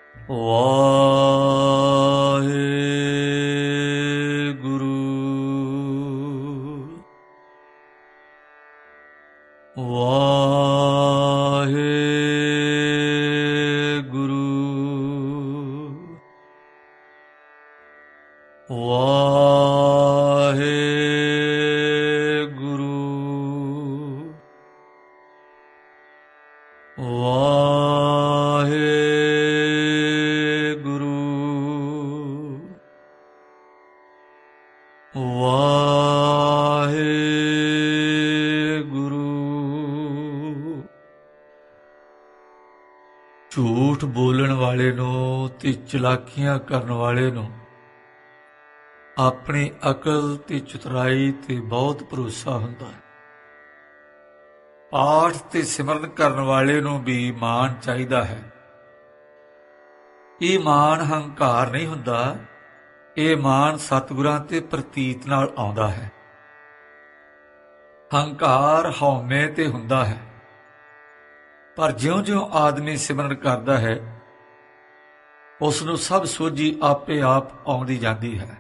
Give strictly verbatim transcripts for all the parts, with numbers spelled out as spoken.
ਵਾਹਿਗੁਰੂ ਵਾਹਿਗੁਰੂ ਵਾਹਿਗੁਰੂ ਵਾਹਿਗੁਰੂ ਵਾਹਿਗੁਰੂ। ਝੂਠ ਬੋਲਣ ਵਾਲੇ ਨੂੰ ਤੇ ਚਲਾਕੀਆਂ ਕਰਨ ਵਾਲੇ ਨੂੰ ਆਪਣੀ ਅਕਲ ਤੇ ਚਤੁਰਾਈ ਤੇ ਬਹੁਤ ਭਰੋਸਾ ਹੁੰਦਾ ਹੈ। ਪਾਠ ਤੇ ਸਿਮਰਨ ਕਰਨ ਵਾਲੇ ਨੂੰ ਵੀ ਮਾਣ ਚਾਹੀਦਾ ਹੈ। ਇਹ ਮਾਣ ਹੰਕਾਰ ਨਹੀਂ ਹੁੰਦਾ, ਇਹ ਮਾਣ ਸਤਿਗੁਰਾਂ ਤੇ ਪ੍ਰਤੀਤ ਨਾਲ ਆਉਂਦਾ ਹੈ। ਹੰਕਾਰ ਹਉਮੈ ਤੇ ਹੁੰਦਾ ਹੈ, ਪਰ ਜਿਉਂ-ਜਿਉਂ ਆਦਮੀ ਸਿਮਰਨ ਕਰਦਾ ਹੈ ਉਸ ਨੂੰ ਸਭ ਸੋਝੀ ਆਪੇ ਆਪ ਆਉਂਦੀ ਜਾਂਦੀ ਹੈ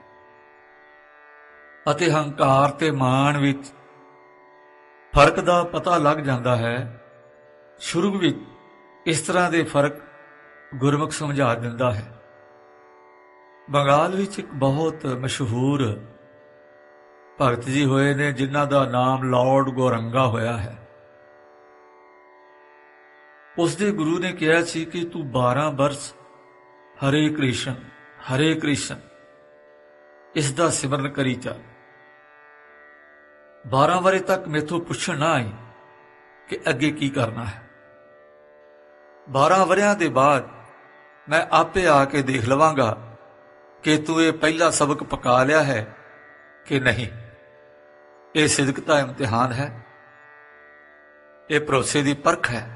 ਅਤੇ ਹੰਕਾਰ ਤੇ ਮਾਣ ਵਿੱਚ ਫਰਕ ਦਾ ਪਤਾ ਲੱਗ ਜਾਂਦਾ ਹੈ। ਸ਼ੁਰੂ ਵਿੱਚ ਇਸ ਤਰ੍ਹਾਂ ਦੇ ਫਰਕ ਗੁਰਮੁਖ ਸਮਝਾ ਦਿੰਦਾ ਹੈ। ਬੰਗਾਲ ਵਿੱਚ ਇੱਕ ਬਹੁਤ ਮਸ਼ਹੂਰ ਭਗਤ ਜੀ ਹੋਏ ਨੇ ਜਿਨ੍ਹਾਂ ਦਾ ਨਾਮ ਲਾਰਡ ਗੌਰੰਗਾ ਹੋਇਆ ਹੈ। ਉਸ ਦੇ ਗੁਰੂ ਨੇ ਕਿਹਾ ਸੀ ਕਿ ਤੂੰ ਬਾਰਾਂ ਬਰਸ ਹਰੇ ਕ੍ਰਿਸ਼ਨ ਹਰੇ ਕ੍ਰਿਸ਼ਨ ਇਸ ਦਾ ਸਿਮਰਨ ਕਰੀ ਚੱਲ। ਬਾਰਾਂ ਵਰੇ ਤੱਕ ਮੈਥੋਂ ਪੁੱਛਣ ਨਾ ਆਈ ਕਿ ਅੱਗੇ ਕੀ ਕਰਨਾ ਹੈ। ਬਾਰਾਂ ਵਰਿਆਂ ਦੇ ਬਾਅਦ ਮੈਂ ਆਪੇ ਆ ਕੇ ਦੇਖ ਲਵਾਂਗਾ ਕਿ ਤੂੰ ਇਹ ਪਹਿਲਾ ਸਬਕ ਪਕਾ ਲਿਆ ਹੈ ਕਿ ਨਹੀਂ। ਇਹ ਸਿਦਕ ਦਾ ਇਮਤਿਹਾਨ ਹੈ, ਇਹ ਭਰੋਸੇ ਦੀ ਪਰਖ ਹੈ।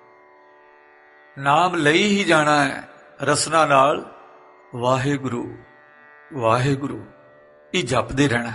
ਨਾਮ ਲਈ ਹੀ ਜਾਣਾ ਹੈ ਰਸਨਾ ਨਾਲ, ਵਾਹਿਗੁਰੂ ਵਾਹਿਗੁਰੂ ਇਹ ਜਪਦੇ ਰਹਿਣਾ।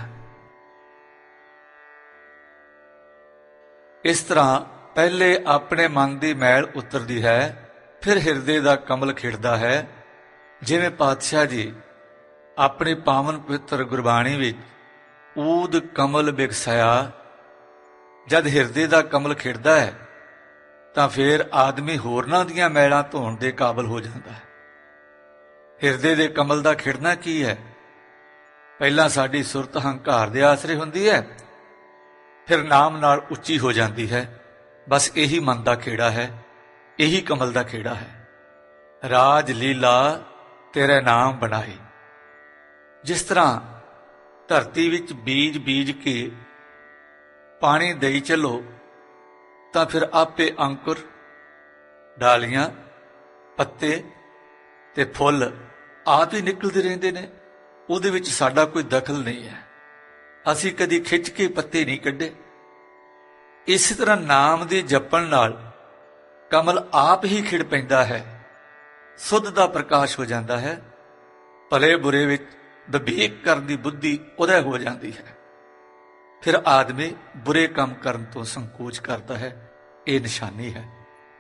ਇਸ ਤਰ੍ਹਾਂ ਪਹਿਲੇ ਆਪਣੇ ਮਨ ਦੀ ਮੈਲ ਉਤਰਦੀ ਹੈ, ਫਿਰ ਹਿਰਦੇ ਦਾ ਕਮਲ ਖਿੜਦਾ ਹੈ। ਜਿਵੇਂ ਪਾਤਸ਼ਾਹ ਜੀ ਆਪਣੀ ਪਾਵਨ ਪਵਿੱਤਰ ਗੁਰਬਾਣੀ ਵਿੱਚ ਊਦ ਕਮਲ ਬਿਗਸਾਇਆ, ਜਦ ਹਿਰਦੇ ਦਾ ਕਮਲ ਖਿੜਦਾ ਹੈ ਤਾਂ ਫਿਰ ਆਦਮੀ ਹੋਰਨਾਂ ਦੀਆਂ ਮੈਲਾਂ ਧੋਣ ਦੇ ਕਾਬਲ ਹੋ ਜਾਂਦਾ ਹੈ। ਹਿਰਦੇ ਦੇ ਕਮਲ ਦਾ ਖਿੜਨਾ ਕੀ ਹੈ? ਪਹਿਲਾਂ ਸਾਡੀ ਸੁਰਤ ਹੰਕਾਰ ਦੇ ਆਸਰੇ ਹੁੰਦੀ ਹੈ, ਫਿਰ ਨਾਮ ਨਾਲ ਉੱਚੀ ਹੋ ਜਾਂਦੀ ਹੈ। ਬਸ ਇਹੀ ਮਨ ਦਾ ਖੇੜਾ ਹੈ, ਇਹੀ ਕਮਲ ਦਾ ਖੇੜਾ ਹੈ। ਰਾਜ ਲੀਲਾ ਤੇਰੇ ਨਾਮ ਬਣਾਏ। ਜਿਸ ਤਰ੍ਹਾਂ ਧਰਤੀ ਵਿੱਚ ਬੀਜ ਬੀਜ ਕੇ ਪਾਣੀ ਦੇਈ ਚੱਲੋ ਤਾਂ ਫਿਰ ਆਪੇ ਅੰਕੁਰ, ਡਾਲੀਆਂ, ਪੱਤੇ ਤੇ ਫੁੱਲ ਆਪ ਹੀ ਨਿਕਲਦੇ ਰਹਿੰਦੇ ਨੇ। ਉਹਦੇ ਵਿੱਚ ਸਾਡਾ ਕੋਈ ਦਖਲ ਨਹੀਂ ਹੈ, ਅਸੀਂ ਕਦੀ ਖਿੱਚ ਕੇ ਪੱਤੇ ਨਹੀਂ ਕੱਢੇ। ਇਸੇ ਤਰ੍ਹਾਂ ਨਾਮ ਦੇ ਜਪਣ ਨਾਲ ਕਮਲ ਆਪ ਹੀ ਖਿੜ ਪੈਂਦਾ ਹੈ, ਸੁੱਧ ਦਾ ਪ੍ਰਕਾਸ਼ ਹੋ ਜਾਂਦਾ ਹੈ। ਭਲੇ ਬੁਰੇ ਵਿੱਚ ਵਿਵੇਕ ਕਰਨ ਦੀ ਬੁੱਧੀ ਉਦੈ ਹੋ ਜਾਂਦੀ ਹੈ। ਫਿਰ ਆਦਮੀ ਬੁਰੇ ਕੰਮ ਕਰਨ ਤੋਂ ਸੰਕੋਚ ਕਰਦਾ ਹੈ। ਇਹ ਨਿਸ਼ਾਨੀ ਹੈ।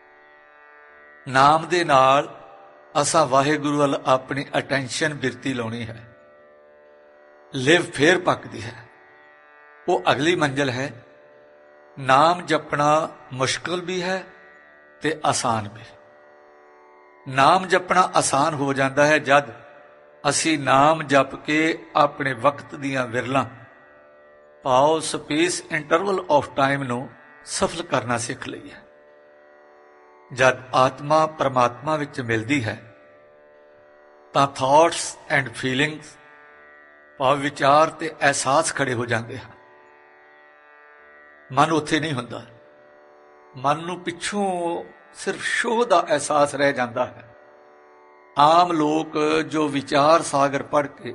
ਨਾਮ ਦੇ ਨਾਲ ਅਸਾਂ ਵਾਹਿਗੁਰੂ ਵੱਲ ਆਪਣੀ ਅਟੈਂਸ਼ਨ ਬਿਰਤੀ ਲਾਉਣੀ ਹੈ। ਲਿਵ ਫੇਰ ਪੱਕਦੀ ਹੈ, ਉਹ ਅਗਲੀ ਮੰਜ਼ਿਲ ਹੈ। ਨਾਮ ਜਪਣਾ ਮੁਸ਼ਕਲ ਵੀ ਹੈ ਤੇ ਆਸਾਨ ਵੀ। ਨਾਮ ਜਪਣਾ ਆਸਾਨ ਹੋ ਜਾਂਦਾ ਹੈ ਜਦ ਅਸੀਂ ਨਾਮ ਜਪ ਕੇ ਆਪਣੇ ਵਕਤ ਦੀਆਂ ਵਿਰਲਾਂ ਪਾਓ ਸਪੇਸ ਇੰਟਰਵਲ ਆਫ ਟਾਈਮ ਨੂੰ ਸਫਲ ਕਰਨਾ ਸਿੱਖ ਲਈਏ। ਜਦ ਆਤਮਾ ਪਰਮਾਤਮਾ ਵਿੱਚ ਮਿਲਦੀ ਹੈ ਤਾਂ ਥਾਟਸ ਐਂਡ ਫੀਲਿੰਗਸ, ਭਾਵ ਵਿਚਾਰ ਤੇ ਅਹਿਸਾਸ ਖੜੇ ਹੋ ਜਾਂਦੇ ਹਨ। ਮਨ ਉੱਥੇ ਨਹੀਂ ਹੁੰਦਾ, ਮਨ ਨੂੰ ਪਿੱਛੋਂ ਸਿਰਫ ਸ਼ੋਹ ਦਾ ਅਹਿਸਾਸ ਰਹਿ ਜਾਂਦਾ ਹੈ। ਆਮ ਲੋਕ ਜੋ ਵਿਚਾਰ ਸਾਗਰ ਪੜ੍ਹ ਕੇ,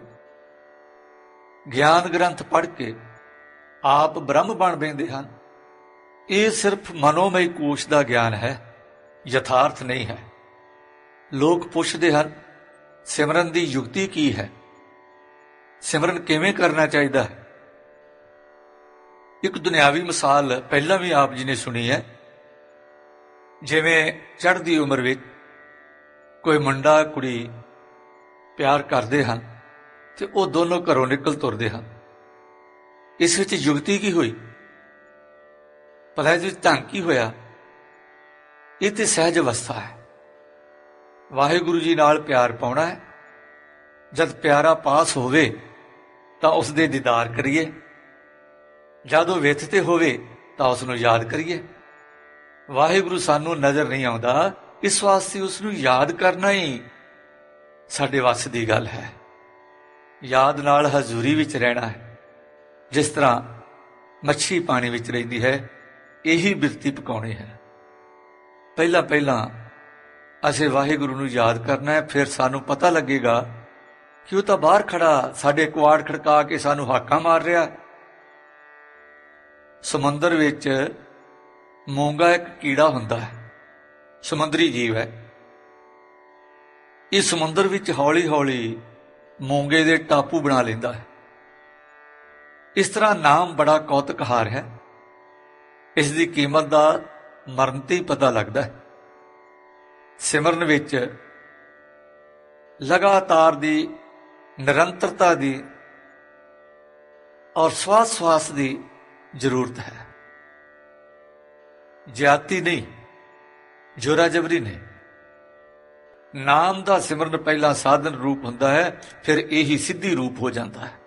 ਗਿਆਨ ਗ੍ਰੰਥ ਪੜ੍ਹ ਕੇ ਆਪ ਬ੍ਰਹਮ ਬਣ ਬੈਂਦੇ ਹਨ, ਇਹ ਸਿਰਫ ਮਨੋਮਈ ਕੋਸ਼ ਦਾ ਗਿਆਨ ਹੈ, ਯਥਾਰਥ ਨਹੀਂ ਹੈ। ਲੋਕ ਪੁੱਛਦੇ ਹਨ ਸਿਮਰਨ ਦੀ ਯੁਕਤੀ ਕੀ ਹੈ, ਸਿਮਰਨ ਕਿਵੇਂ ਕਰਨਾ ਚਾਹੀਦਾ ਹੈ। ਇੱਕ ਦੁਨਿਆਵੀ ਮਿਸਾਲ ਪਹਿਲਾਂ ਵੀ ਆਪ ਜੀ ਨੇ ਸੁਣੀ ਹੈ। ਜਿਵੇਂ ਚੜ੍ਹਦੀ ਉਮਰ ਵਿੱਚ कोई मुंडा कुड़ी प्यार करते हैं तो वो दोनों घरों निकल तुरते हैं। इस विच युक्ति की हुई, भला इस विच ढंग की होया? ये तो सहज अवस्था है। वाहिगुरु जी नाल प्यार पाउणा है, जद प्यारा पास होवे तां उसदे दीदार करिए, जद वो विथ ते होवे तां उसनूं याद करिए। वाहिगुरु सानू नज़र नहीं आउंदा, इस वास्ते उसनूं याद करना ही साडे वस दी गल है। याद नाल हजूरी विच रहना है। जिस तरह मच्छी पानी विच रहिंदी है, यही बिरती पकाउणी है। पहला पहला असीं वाहिगुरु नूं याद करना है, फिर सानू पता लगेगा कि वो तो बाहर खड़ा साडे कुआड़ खड़का के सानू हाकां मार रहा। समुंदर विच मूंगा एक कीड़ा हुंदा है, समुंदरी जीव है। इस समुंदर विच हौली हौली मूंगे दे टापू बना लेंदा है। इस तरह नाम बड़ा कौतुकहार है। इसकी कीमत का मरण ते ही पता लगता है। सिमरन विच लगातार दी, निरंतरता दी और श्वास श्वास की जरूरत है। ज्यादती नहीं, जोरा जबरी नहीं। नाम का सिमरन पहला साधन रूप हुंदा है, फिर यही सिद्धि रूप हो जाता है।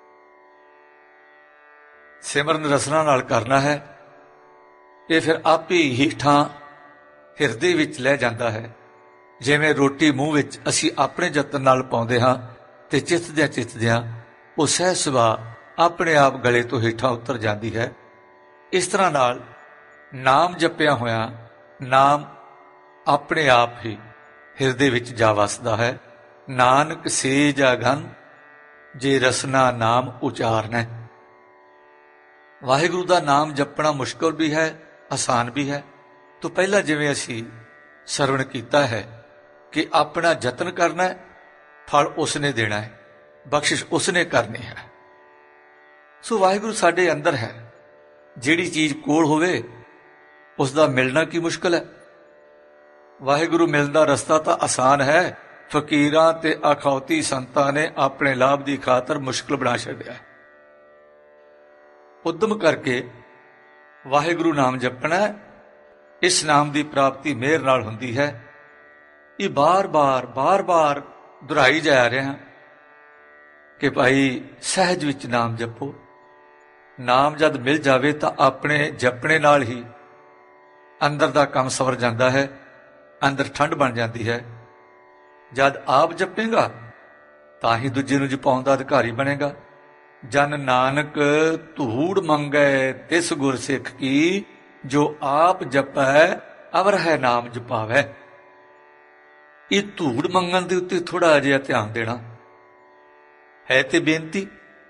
सिमरन रसना नाल करना है, ये फिर आप ही हीठा हिरदे विच लै जाता है। जिवें रोटी मूँह विच असी अपने जतन नाल पाउंदे हां ते चितद्या चितद्या वो सहज सुभाअ अपने आप गले तो हेठा उतर जाती है। इस तरह नाल नाम जपिया होया नाम अपने आप ही हिरदे विच जा वसदा है। नानक सेज अगन जे रसना नाम उचारना। वाहिगुरु का नाम जपना मुश्किल भी है, आसान भी है। तो पहला जिवें असी सरवण कीता है कि अपना जतन करना है, फल उसने देना है, बख्शिश उसने करनी है। सो वाहिगुरु साडे अंदर है। जिहड़ी चीज कोल होवे उसका मिलना की मुश्किल है। वाहिगुरु मिलने का रस्ता तो आसान है। फकीरां ते अखौती संतां ने अपने लाभ की खातर मुश्किल बना छड्डिया है। उद्यम करके वाहिगुरु नाम जपना है। इस नाम की प्राप्ति मेहर नाल हुंदी है। ये बार बार बार बार दुहराई जा रहे हैं कि भाई सहज विच नाम जपो। नाम जद मिल जावे तो अपने जपने नाल ही अंदर का काम सवर जाता है, अंदर ठंड बन जाती है। जद आप जपेगा तां ही दूजे नूं जपाउण दा अधिकारी बनेगा। जन नानक धूड़ मंगै तिस गुर सिख की, जो आप जपै अवर है नाम जपावै। ये धूड़ मंगण दे उत्ते थोड़ा जिहा ध्यान देना है। ते बेनती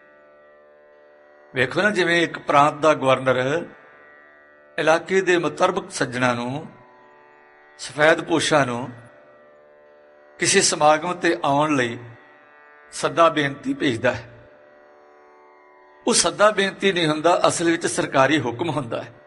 वेखो ना, जिवें एक प्रांत का गवर्नर इलाके दे मुतरबक सज्जणा नूं, सफेद पोशा नूं किसी समागम ते आउण लई सदा बेनती भेजदा है। वो सदा बेनती नहीं हुंदा, असल विच सरकारी हुक्म हुंदा है।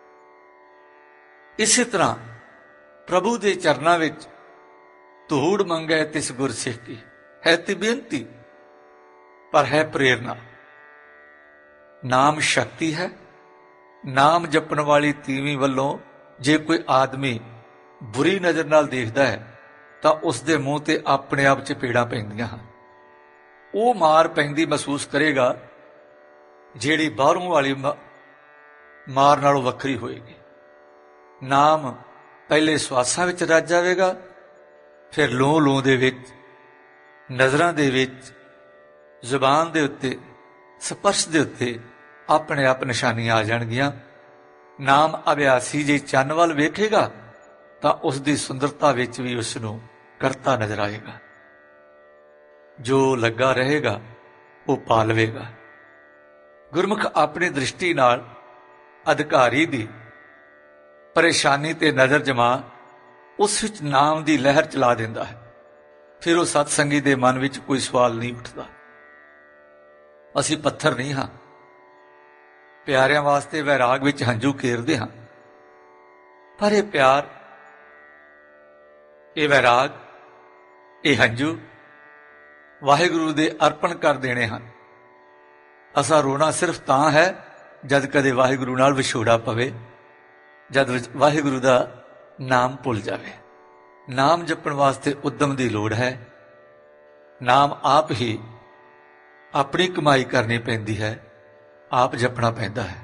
इसी तरह प्रभु के चरणों विच धूड़ मंगै तिस गुर सिख की है ते बेनती, पर है प्रेरणा। नाम शक्ति है। नाम जपन वाली तीवी वालों जे कोई आदमी बुरी नज़र नाल देखदा है तो उसके मुंह ते अपने आप चपेड़ां पैंदियां हन। वो मार पैंदी महसूस करेगा जिहड़ी बाहरों वाली मार नालों वखरी होएगी। नाम पहले श्वासां विच रच जावेगा, फिर लों लों दे विच, नज़रां दे विच, जुबान दे उत्ते, स्पर्श दे उत्ते अपने आप निशानियां आ जाणगियां। नाम अभ्यासी जे चंन वल वेखेगा तो उसकी सुंदरता विच भी उसनूं करता नजर आएगा। जो लगा रहेगा वो पा लवेगा। गुरमुख अपनी दृष्टि नाल अधिकारी दी परेशानी ते नज़र जमा उस विच नाम दी लहर चला दिंदा है। फिर वो सतसंगी दे मन विच कोई सवाल नहीं उठदा। असी पत्थर नहीं हाँ, प्यारिਆਂ वास्ते वैराग विच हंझू घेरदे हाँ, पर यह प्यार, ये वैराग ਇਹ ਹੰਝੂ ਵਾਹਿਗੁਰੂ ਦੇ ਅਰਪਣ ਕਰ ਦੇਣੇ ਹਨ। ਅਸਾਂ ਰੋਣਾ ਸਿਰਫ ਤਾਂ ਹੈ ਜਦ ਕਦੇ ਵਾਹਿਗੁਰੂ ਨਾਲ ਵਿਛੋੜਾ ਪਵੇ, ਜਦ ਵਾਹਿਗੁਰੂ ਦਾ ਨਾਮ ਭੁੱਲ ਜਾਵੇ। ਨਾਮ ਜਪਣ ਵਾਸਤੇ ਉਦਮ ਦੀ ਲੋੜ ਹੈ। ਨਾਮ ਆਪ ਹੀ ਆਪਣੀ ਕਮਾਈ ਕਰਨੀ ਪੈਂਦੀ ਹੈ, ਆਪ ਜਪਣਾ ਪੈਂਦਾ ਹੈ।